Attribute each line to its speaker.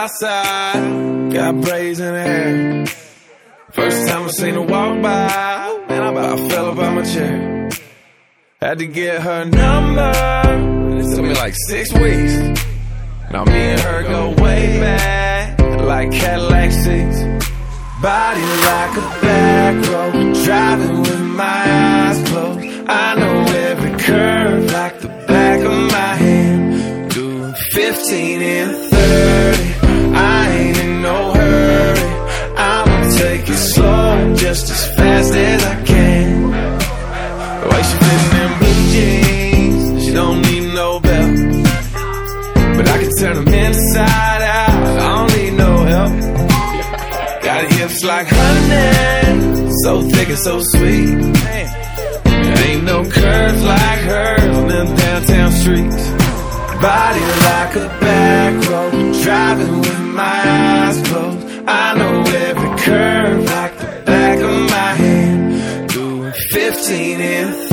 Speaker 1: outside, got braids in her hair. First time I seen her walk by, man, I about fell up out my chair. Had to get her number, it took me like 6 weeks. Now me and her go way back, like Cadillac seats. Body like a back road, driving with my eyes closed. I know every curve like the back of my hand. Doing 15 and 30, I ain't in no hurry. I'ma take it slow, just as fast as I can. The way she fitting in blue jeans, she don't need no belt. But I can turn them inside out, I don't need no help. Got hips like honey, so thick and so sweet. There ain't no curves like hers on them downtown streets. Body like a back road, driving with my eyes closed. I know every curve like the back of my hand. Doing 15 and 30.